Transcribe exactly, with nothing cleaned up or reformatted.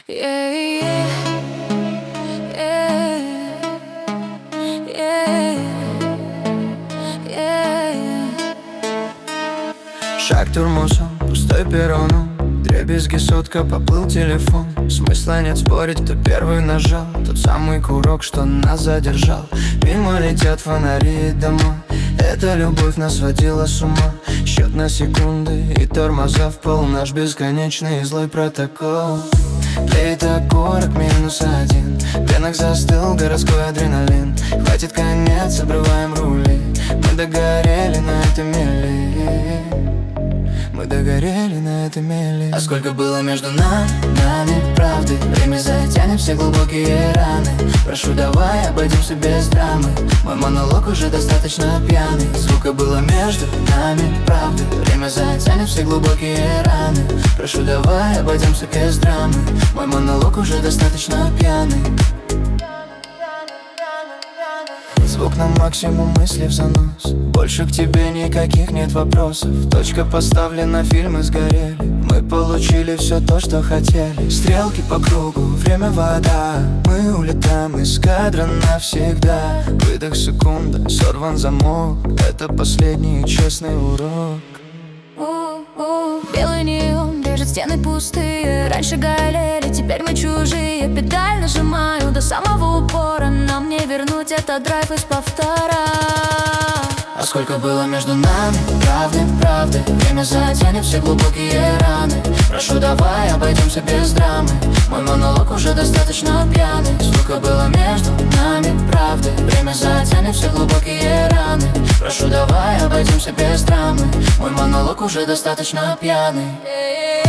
Yeah, yeah, yeah, yeah, yeah. Шаг тормозом, пустой перроном, дребезги сотка, поплыл телефон. Смысла нет спорить, кто первый нажал тот самый курок, что нас задержал. Мимо летят фонари и дома, эта любовь нас сводила с ума. Счет на секунды и тормоза в пол, наш бесконечный злой протокол. Тлеет окурок минус один, в венах застыл городской адреналин. Хватит конец, обрываем рули, мы догорели на этой мели. Мы догорели на этой мели. А сколько было между нами, нами правды. Время затянет все глубокие раны. Прошу, давай обойдемся без драмы. Мой монолог уже достаточно пьяный. Сколько было между нами правды. Время затянет все глубокие раны. Прошу, давай обойдемся без драмы. Мой монолог уже достаточно пьяный. Звук на максимум, мысли в занос. Больше к тебе никаких нет вопросов. Точка поставлена, фильмы сгорели. Мы получили все то, что хотели. Стрелки по кругу, время вода. Мы улетаем из кадра навсегда. Выдох секунда, сорван замок. Это последний честный урок. Белый неон режет стены пустые. Раньше горели, теперь мы чужие. Педаль нажимаю до самого упора. Нам не вернуть этот драйв из повтора. А сколько было между нами, правды, правды. Время затянет все глубокие раны. Прошу, давай обойдемся без драмы. Мой монолог уже достаточно пьяный. Сколько было между нами, правды. Время затянет все глубокие раны. Прошу, давай обойдемся без драмы. Мой монолог уже достаточно пьяный.